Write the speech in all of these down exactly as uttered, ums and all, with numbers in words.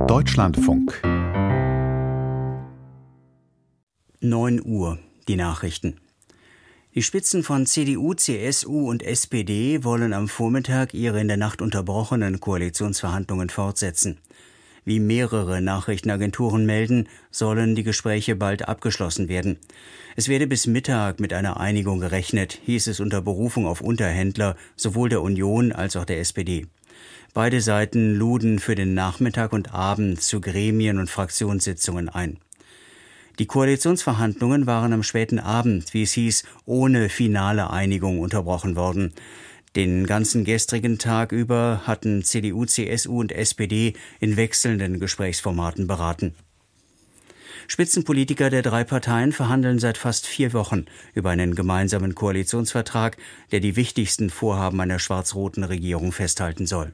Deutschlandfunk. neun Uhr, die Nachrichten. Die Spitzen von C D U, C S U und S P D wollen am Vormittag ihre in der Nacht unterbrochenen Koalitionsverhandlungen fortsetzen. Wie mehrere Nachrichtenagenturen melden, sollen die Gespräche bald abgeschlossen werden. Es werde bis Mittag mit einer Einigung gerechnet, hieß es unter Berufung auf Unterhändler sowohl der Union als auch der S P D. Beide Seiten luden für den Nachmittag und Abend zu Gremien- und Fraktionssitzungen ein. Die Koalitionsverhandlungen waren am späten Abend, wie es hieß, ohne finale Einigung unterbrochen worden. Den ganzen gestrigen Tag über hatten C D U, C S U und S P D in wechselnden Gesprächsformaten beraten. Spitzenpolitiker der drei Parteien verhandeln seit fast vier Wochen über einen gemeinsamen Koalitionsvertrag, der die wichtigsten Vorhaben einer schwarz-roten Regierung festhalten soll.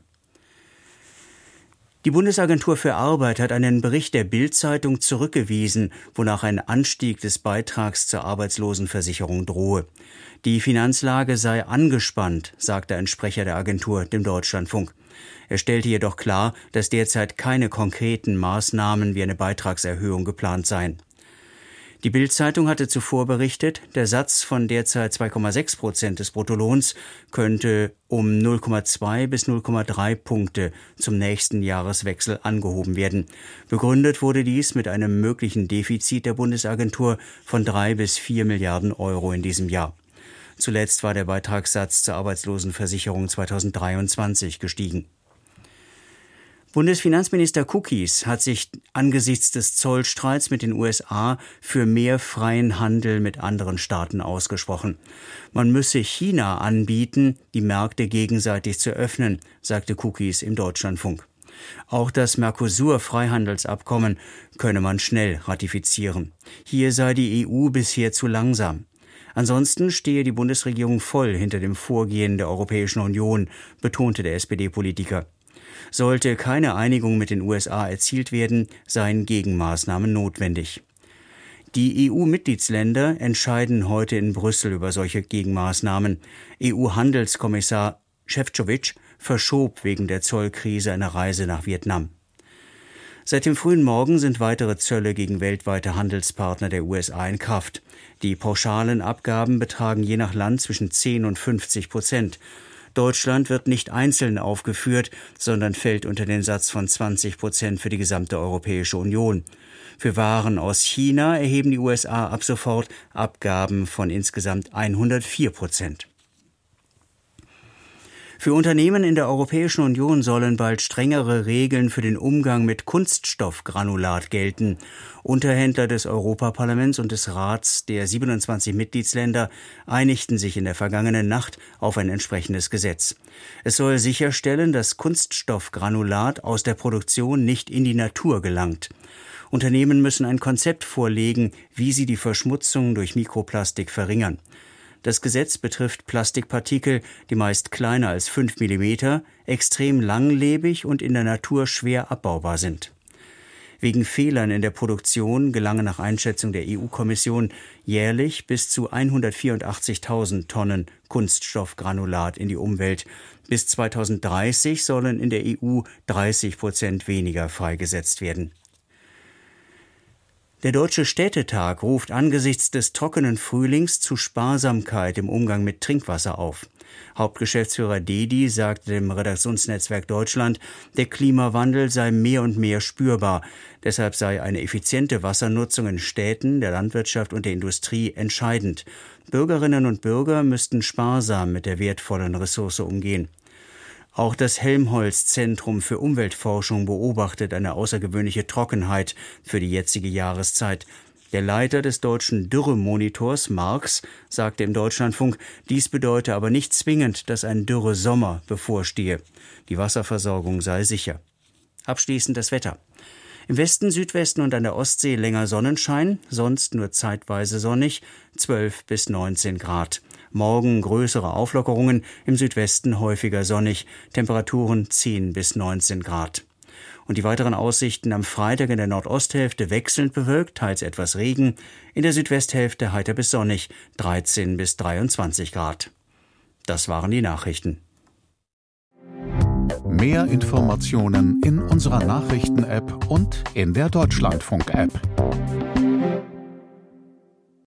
Die Bundesagentur für Arbeit hat einen Bericht der Bild-Zeitung zurückgewiesen, wonach ein Anstieg des Beitrags zur Arbeitslosenversicherung drohe. Die Finanzlage sei angespannt, sagte ein Sprecher der Agentur dem Deutschlandfunk. Er stellte jedoch klar, dass derzeit keine konkreten Maßnahmen wie eine Beitragserhöhung geplant seien. Die Bild-Zeitung hatte zuvor berichtet, der Satz von derzeit zwei Komma sechs Prozent des Bruttolohns könnte um null Komma zwei bis null Komma drei Punkte zum nächsten Jahreswechsel angehoben werden. Begründet wurde dies mit einem möglichen Defizit der Bundesagentur von drei bis vier Milliarden Euro in diesem Jahr. Zuletzt war der Beitragssatz zur Arbeitslosenversicherung zweitausenddreiundzwanzig gestiegen. Bundesfinanzminister Kukis hat sich angesichts des Zollstreits mit den U S A für mehr freien Handel mit anderen Staaten ausgesprochen. Man müsse China anbieten, die Märkte gegenseitig zu öffnen, sagte Kukis im Deutschlandfunk. Auch das Mercosur-Freihandelsabkommen könne man schnell ratifizieren. Hier sei die E U bisher zu langsam. Ansonsten stehe die Bundesregierung voll hinter dem Vorgehen der Europäischen Union, betonte der S P D-Politiker. Sollte keine Einigung mit den U S A erzielt werden, seien Gegenmaßnahmen notwendig. Die E U-Mitgliedsländer entscheiden heute in Brüssel über solche Gegenmaßnahmen. E U-Handelskommissar Šefčovič verschob wegen der Zollkrise eine Reise nach Vietnam. Seit dem frühen Morgen sind weitere Zölle gegen weltweite Handelspartner der U S A in Kraft. Die pauschalen Abgaben betragen je nach Land zwischen zehn und fünfzig Prozent. Deutschland wird nicht einzeln aufgeführt, sondern fällt unter den Satz von zwanzig Prozent für die gesamte Europäische Union. Für Waren aus China erheben die U S A ab sofort Abgaben von insgesamt hundertvier Prozent. Für Unternehmen in der Europäischen Union sollen bald strengere Regeln für den Umgang mit Kunststoffgranulat gelten. Unterhändler des Europaparlaments und des Rats der siebenundzwanzig Mitgliedsländer einigten sich in der vergangenen Nacht auf ein entsprechendes Gesetz. Es soll sicherstellen, dass Kunststoffgranulat aus der Produktion nicht in die Natur gelangt. Unternehmen müssen ein Konzept vorlegen, wie sie die Verschmutzung durch Mikroplastik verringern. Das Gesetz betrifft Plastikpartikel, die meist kleiner als fünf Millimeter, extrem langlebig und in der Natur schwer abbaubar sind. Wegen Fehlern in der Produktion gelangen nach Einschätzung der E U-Kommission jährlich bis zu hundertvierundachtzigtausend Tonnen Kunststoffgranulat in die Umwelt. Bis zweitausenddreißig sollen in der E U dreißig Prozent weniger freigesetzt werden. Der Deutsche Städtetag ruft angesichts des trockenen Frühlings zu Sparsamkeit im Umgang mit Trinkwasser auf. Hauptgeschäftsführer Dedi sagte dem Redaktionsnetzwerk Deutschland, der Klimawandel sei mehr und mehr spürbar. Deshalb sei eine effiziente Wassernutzung in Städten, der Landwirtschaft und der Industrie entscheidend. Bürgerinnen und Bürger müssten sparsam mit der wertvollen Ressource umgehen. Auch das Helmholtz-Zentrum für Umweltforschung beobachtet eine außergewöhnliche Trockenheit für die jetzige Jahreszeit. Der Leiter des deutschen Dürremonitors, Marx, sagte im Deutschlandfunk, dies bedeute aber nicht zwingend, dass ein Dürresommer bevorstehe. Die Wasserversorgung sei sicher. Abschließend das Wetter. Im Westen, Südwesten und an der Ostsee länger Sonnenschein, sonst nur zeitweise sonnig, zwölf bis neunzehn Grad. Morgen größere Auflockerungen, im Südwesten häufiger sonnig, Temperaturen zehn bis neunzehn Grad. Und die weiteren Aussichten am Freitag in der Nordosthälfte wechselnd bewölkt, teils etwas Regen, in der Südwesthälfte heiter bis sonnig, dreizehn bis dreiundzwanzig Grad. Das waren die Nachrichten. Mehr Informationen in unserer Nachrichten-App und in der Deutschlandfunk-App.